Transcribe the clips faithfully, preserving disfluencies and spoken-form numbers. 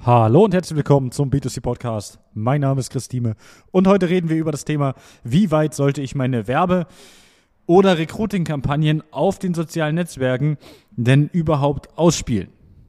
Hallo und herzlich willkommen zum B zwei C Podcast. Mein Name ist Christine und heute reden wir über das Thema, wie weit sollte ich meine Werbe- oder Recruiting-Kampagnen auf den sozialen Netzwerken denn überhaupt ausspielen.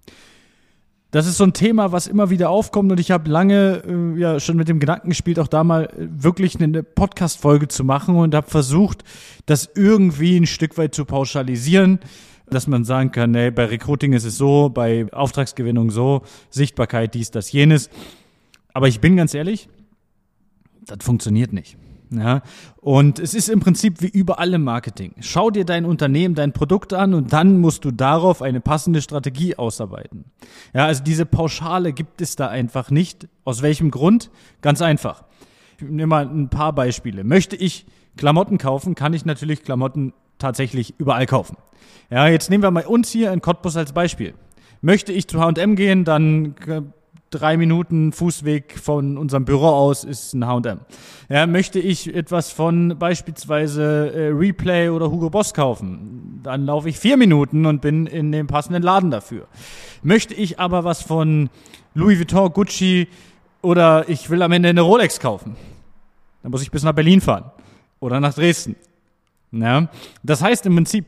Das ist so ein Thema, was immer wieder aufkommt und ich habe lange äh, ja schon mit dem Gedanken gespielt, auch da mal wirklich eine Podcast-Folge zu machen und habe versucht, das irgendwie ein Stück weit zu pauschalisieren, dass man sagen kann, nee, bei Recruiting ist es so, bei Auftragsgewinnung so, Sichtbarkeit, dies, das, jenes. Aber ich bin ganz ehrlich, das funktioniert nicht. Ja? Und es ist im Prinzip wie überall im Marketing. Schau dir dein Unternehmen, dein Produkt an und dann musst du darauf eine passende Strategie ausarbeiten. Ja, also diese Pauschale gibt es da einfach nicht. Aus welchem Grund? Ganz einfach. Ich nehme mal ein paar Beispiele. Möchte ich Klamotten kaufen, kann ich natürlich Klamotten tatsächlich überall kaufen. Ja, jetzt nehmen wir mal uns hier in Cottbus als Beispiel. Möchte ich zu H und M gehen, dann äh, drei Minuten Fußweg von unserem Büro aus ist ein H und M. Ja, möchte ich etwas von beispielsweise äh, Replay oder Hugo Boss kaufen, dann laufe ich vier Minuten und bin in dem passenden Laden dafür. Möchte ich aber was von Louis Vuitton, Gucci oder ich will am Ende eine Rolex kaufen, dann muss ich bis nach Berlin fahren oder nach Dresden. Ja, das heißt im Prinzip,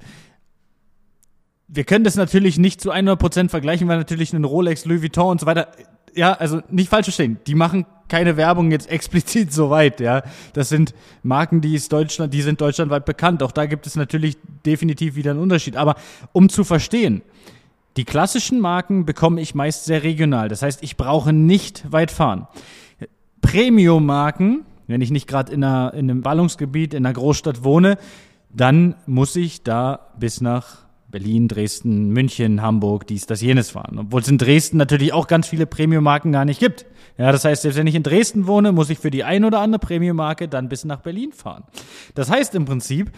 wir können das natürlich nicht zu hundert Prozent vergleichen, weil natürlich ein Rolex, Louis Vuitton und so weiter, ja, also nicht falsch verstehen, die machen keine Werbung jetzt explizit so weit, ja. Das sind Marken, die ist Deutschland, die sind deutschlandweit bekannt. Auch da gibt es natürlich definitiv wieder einen Unterschied. Aber um zu verstehen, die klassischen Marken bekomme ich meist sehr regional. Das heißt, ich brauche nicht weit fahren. Premium-Marken, wenn ich nicht gerade in, einer, in einem Ballungsgebiet, in einer Großstadt wohne, dann muss ich da bis nach Berlin, Dresden, München, Hamburg, dies, das, jenes fahren. Obwohl es in Dresden natürlich auch ganz viele Premium-Marken gar nicht gibt. Ja, das heißt, selbst wenn ich in Dresden wohne, muss ich für die ein oder andere Premium-Marke dann bis nach Berlin fahren. Das heißt im Prinzip,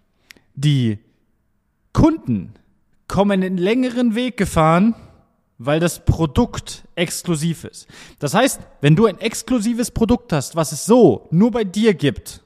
die Kunden kommen einen längeren Weg gefahren, weil das Produkt exklusiv ist. Das heißt, wenn du ein exklusives Produkt hast, was es so nur bei dir gibt,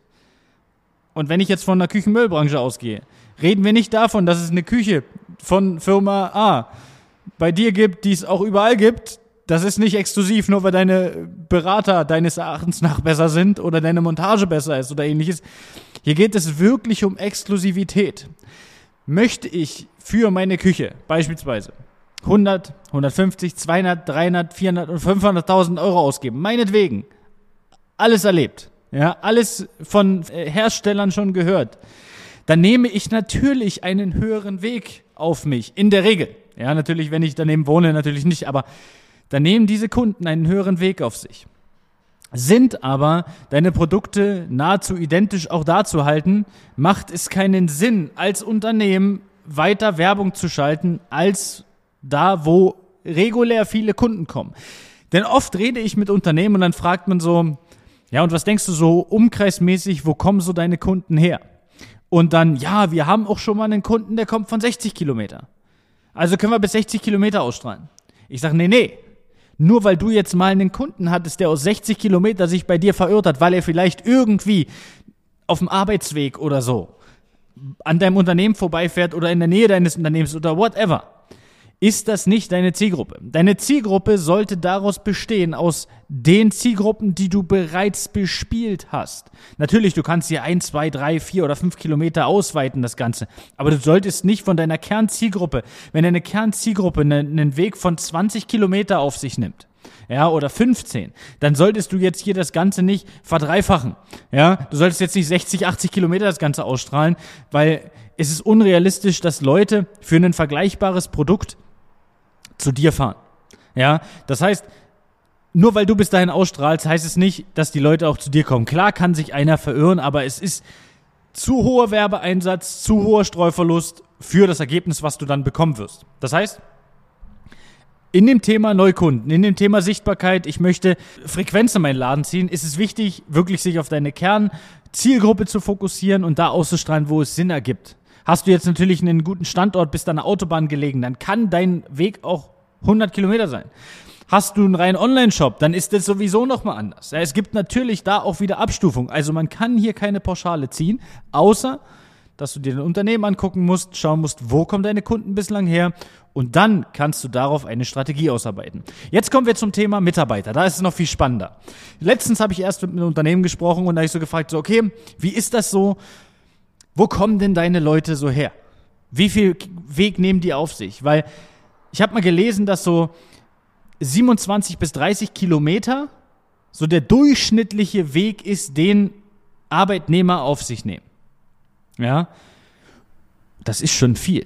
und wenn ich jetzt von der Küchenmöbelbranche ausgehe, reden wir nicht davon, dass es eine Küche von Firma A bei dir gibt, die es auch überall gibt. Das ist nicht exklusiv, nur weil deine Berater deines Erachtens nach besser sind oder deine Montage besser ist oder ähnliches. Hier geht es wirklich um Exklusivität. Möchte ich für meine Küche beispielsweise hundert, hundertfünfzig, zweihundert, dreihundert, vierhundert und fünfhunderttausend Euro ausgeben, meinetwegen, alles erlebt, ja, alles von Herstellern schon gehört, dann nehme ich natürlich einen höheren Weg auf mich, in der Regel. Ja, natürlich, wenn ich daneben wohne, natürlich nicht, aber dann nehmen diese Kunden einen höheren Weg auf sich. Sind aber deine Produkte nahezu identisch auch da zu halten, macht es keinen Sinn, als Unternehmen weiter Werbung zu schalten, als da, wo regulär viele Kunden kommen. Denn oft rede ich mit Unternehmen und dann fragt man so, ja, und was denkst du so umkreismäßig, wo kommen so deine Kunden her? Und dann, ja, wir haben auch schon mal einen Kunden, der kommt von sechzig Kilometer. Also können wir bis sechzig Kilometer ausstrahlen. Ich sage, nee, nee. Nur weil du jetzt mal einen Kunden hattest, der aus sechzig Kilometer sich bei dir verirrt hat, weil er vielleicht irgendwie auf dem Arbeitsweg oder so an deinem Unternehmen vorbeifährt oder in der Nähe deines Unternehmens oder whatever, ist das nicht deine Zielgruppe. Deine Zielgruppe sollte daraus bestehen, aus den Zielgruppen, die du bereits bespielt hast. Natürlich, du kannst hier ein, zwei, drei, vier oder fünf Kilometer ausweiten, das Ganze. Aber du solltest nicht von deiner Kernzielgruppe, wenn deine Kernzielgruppe einen Weg von zwanzig Kilometer auf sich nimmt, ja, oder fünfzehn, dann solltest du jetzt hier das Ganze nicht verdreifachen. Ja, du solltest jetzt nicht sechzig, achtzig Kilometer das Ganze ausstrahlen, weil es ist unrealistisch, dass Leute für ein vergleichbares Produkt zu dir fahren. Ja, das heißt, nur weil du bis dahin ausstrahlst, heißt es nicht, dass die Leute auch zu dir kommen. Klar kann sich einer verirren, aber es ist zu hoher Werbeeinsatz, zu hoher Streuverlust für das Ergebnis, was du dann bekommen wirst. Das heißt, in dem Thema Neukunden, in dem Thema Sichtbarkeit, ich möchte Frequenz in meinen Laden ziehen, ist es wichtig, wirklich sich auf deine Kernzielgruppe zu fokussieren und da auszustrahlen, wo es Sinn ergibt. Hast du jetzt natürlich einen guten Standort, bist an der Autobahn gelegen, dann kann dein Weg auch hundert Kilometer sein. Hast du einen reinen Online-Shop, dann ist das sowieso nochmal anders. Ja, es gibt natürlich da auch wieder Abstufung. Also man kann hier keine Pauschale ziehen, außer dass du dir ein Unternehmen angucken musst, schauen musst, wo kommen deine Kunden bislang her und dann kannst du darauf eine Strategie ausarbeiten. Jetzt kommen wir zum Thema Mitarbeiter, da ist es noch viel spannender. Letztens habe ich erst mit einem Unternehmen gesprochen und da habe ich so gefragt, so okay, wie ist das so, wo kommen denn deine Leute so her? Wie viel Weg nehmen die auf sich? Weil ich habe mal gelesen, dass so siebenundzwanzig bis dreißig Kilometer so der durchschnittliche Weg ist, den Arbeitnehmer auf sich nehmen. Ja, das ist schon viel.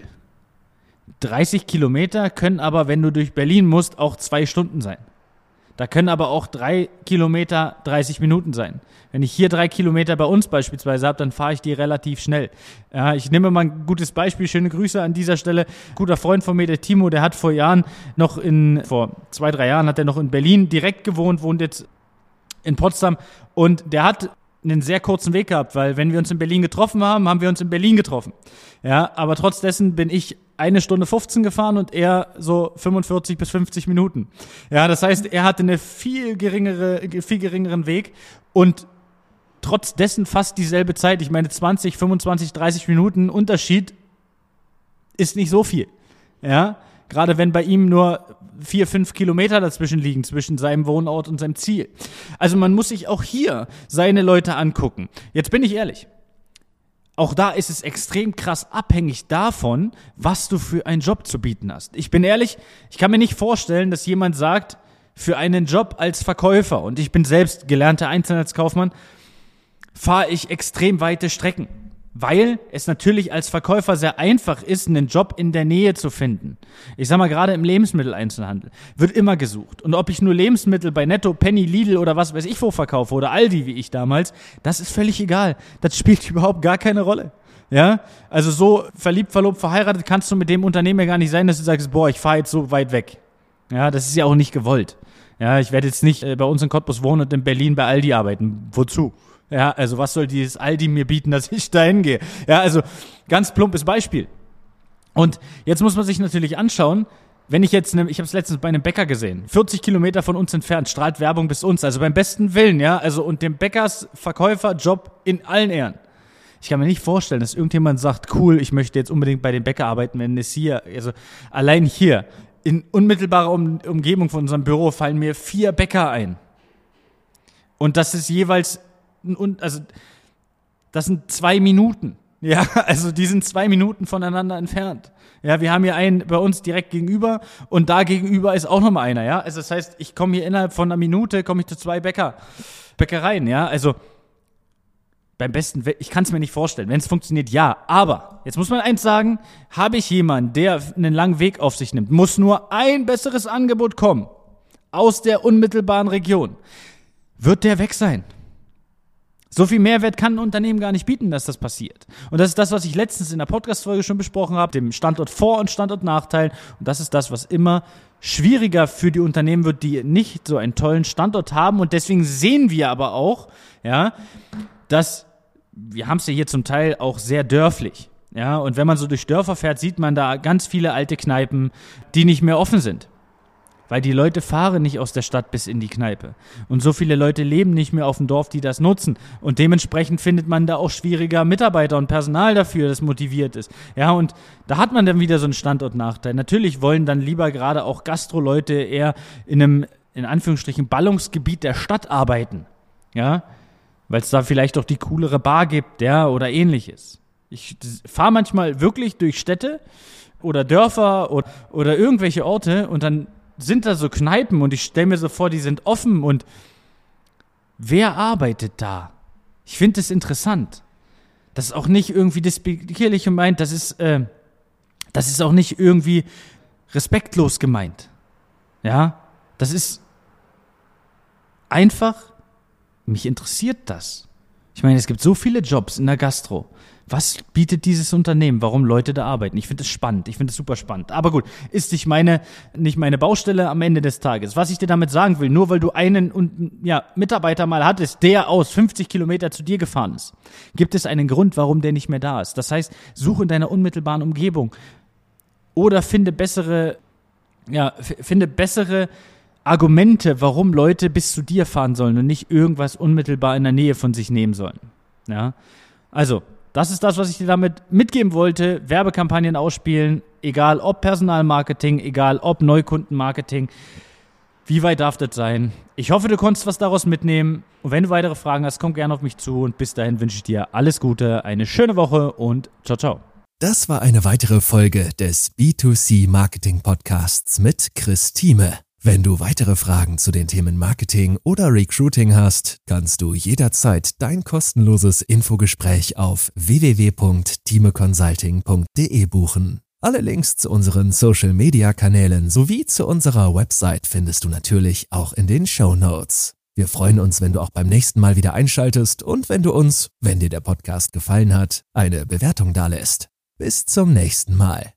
dreißig Kilometer können aber, wenn du durch Berlin musst, auch zwei Stunden sein. Da können aber auch drei Kilometer dreißig Minuten sein. Wenn ich hier drei Kilometer bei uns beispielsweise habe, dann fahre ich die relativ schnell. Ja, ich nehme mal ein gutes Beispiel, schöne Grüße an dieser Stelle. Ein guter Freund von mir, der Timo, der hat vor Jahren noch in, vor zwei, drei Jahren hat er noch in Berlin direkt gewohnt, wohnt jetzt in Potsdam und der hat einen sehr kurzen Weg gehabt, weil wenn wir uns in Berlin getroffen haben, haben wir uns in Berlin getroffen. Ja, aber trotz dessen bin ich eine Stunde fünfzehn gefahren und er so fünfundvierzig bis fünfzig Minuten. Ja, das heißt, er hatte eine viel geringere, viel geringeren Weg und trotz dessen fast dieselbe Zeit. Ich meine, zwanzig, fünfundzwanzig, dreißig Minuten Unterschied ist nicht so viel. Ja, gerade wenn bei ihm nur vier, fünf Kilometer dazwischen liegen, zwischen seinem Wohnort und seinem Ziel. Also man muss sich auch hier seine Leute angucken. Jetzt bin ich ehrlich. Auch da ist es extrem krass abhängig davon, was du für einen Job zu bieten hast. Ich bin ehrlich, ich kann mir nicht vorstellen, dass jemand sagt, für einen Job als Verkäufer, und ich bin selbst gelernter Einzelhandelskaufmann, fahre ich extrem weite Strecken. Weil es natürlich als Verkäufer sehr einfach ist, einen Job in der Nähe zu finden. Ich sag mal, gerade im Lebensmitteleinzelhandel wird immer gesucht. Und ob ich nur Lebensmittel bei Netto, Penny, Lidl oder was weiß ich wo verkaufe oder Aldi wie ich damals, das ist völlig egal. Das spielt überhaupt gar keine Rolle. Ja, also so verliebt, verlobt, verheiratet kannst du mit dem Unternehmen ja gar nicht sein, dass du sagst, boah, ich fahre jetzt so weit weg. Ja, das ist ja auch nicht gewollt. Ja, ich werde jetzt nicht äh, bei uns in Cottbus wohnen und in Berlin bei Aldi arbeiten. Wozu? Ja, also was soll dieses Aldi mir bieten, dass ich da hingehe? Ja, also ganz plumpes Beispiel. Und jetzt muss man sich natürlich anschauen, wenn ich jetzt, ne, ich habe es letztens bei einem Bäcker gesehen, vierzig Kilometer von uns entfernt, strahlt Werbung bis uns, also beim besten Willen, ja, also und dem Bäckersverkäuferjob in allen Ehren. Ich kann mir nicht vorstellen, dass irgendjemand sagt, cool, ich möchte jetzt unbedingt bei dem Bäcker arbeiten, wenn es hier, also allein hier, in unmittelbarer um- Umgebung von unserem Büro fallen mir vier Bäcker ein. Und das ist jeweils Und also das sind zwei Minuten. Ja, also die sind zwei Minuten voneinander entfernt. Ja, wir haben hier einen bei uns direkt gegenüber und da gegenüber ist auch nochmal einer, ja. Also das heißt, ich komme hier innerhalb von einer Minute, komme ich zu zwei Bäcker, Bäckereien, ja. Also beim besten, ich kann es mir nicht vorstellen. Wenn es funktioniert, ja. Aber, jetzt muss man eins sagen, habe ich jemanden, der einen langen Weg auf sich nimmt, muss nur ein besseres Angebot kommen aus der unmittelbaren Region, wird der weg sein. So viel Mehrwert kann ein Unternehmen gar nicht bieten, dass das passiert. Und das ist das, was ich letztens in der Podcast-Folge schon besprochen habe, dem Standort Vor- und Standortnachteil. Und das ist das, was immer schwieriger für die Unternehmen wird, die nicht so einen tollen Standort haben. Und deswegen sehen wir aber auch, ja, dass, wir haben es ja hier zum Teil auch sehr dörflich. Ja, und wenn man so durch Dörfer fährt, sieht man da ganz viele alte Kneipen, die nicht mehr offen sind. Weil die Leute fahren nicht aus der Stadt bis in die Kneipe. Und so viele Leute leben nicht mehr auf dem Dorf, die das nutzen. Und dementsprechend findet man da auch schwieriger Mitarbeiter und Personal dafür, das motiviert ist. Ja, und da hat man dann wieder so einen Standortnachteil. Natürlich wollen dann lieber gerade auch Gastro-Leute eher in einem, in Anführungsstrichen, Ballungsgebiet der Stadt arbeiten. Ja, weil es da vielleicht auch die coolere Bar gibt, ja, oder ähnliches. Ich fahre manchmal wirklich durch Städte oder Dörfer oder, oder irgendwelche Orte und dann sind da so Kneipen und ich stelle mir so vor, die sind offen und wer arbeitet da? Ich finde das interessant. Das ist auch nicht irgendwie despektierlich gemeint, das ist, äh, das ist auch nicht irgendwie respektlos gemeint. Ja, das ist einfach, mich interessiert das. Ich meine, es gibt so viele Jobs in der Gastro. Was bietet dieses Unternehmen? Warum Leute da arbeiten? Ich finde es spannend. Ich finde es super spannend. Aber gut, ist nicht meine, nicht meine Baustelle am Ende des Tages. Was ich dir damit sagen will, nur weil du einen ja, Mitarbeiter mal hattest, der aus fünfzig Kilometer zu dir gefahren ist, gibt es einen Grund, warum der nicht mehr da ist. Das heißt, suche in deiner unmittelbaren Umgebung oder finde bessere, ja, f- finde bessere Argumente, warum Leute bis zu dir fahren sollen und nicht irgendwas unmittelbar in der Nähe von sich nehmen sollen. Ja, also das ist das, was ich dir damit mitgeben wollte. Werbekampagnen ausspielen, egal ob Personalmarketing, egal ob Neukundenmarketing. Wie weit darf das sein? Ich hoffe, du konntest was daraus mitnehmen. Und wenn du weitere Fragen hast, komm gerne auf mich zu. Und bis dahin wünsche ich dir alles Gute, eine schöne Woche und ciao, ciao. Das war eine weitere Folge des B zwei C Marketing Podcasts mit Chris Thieme. Wenn du weitere Fragen zu den Themen Marketing oder Recruiting hast, kannst du jederzeit dein kostenloses Infogespräch auf w w w punkt thieme consulting punkt d e buchen. Alle Links zu unseren Social-Media-Kanälen sowie zu unserer Website findest du natürlich auch in den Shownotes. Wir freuen uns, wenn du auch beim nächsten Mal wieder einschaltest und wenn du uns, wenn dir der Podcast gefallen hat, eine Bewertung dalässt. Bis zum nächsten Mal.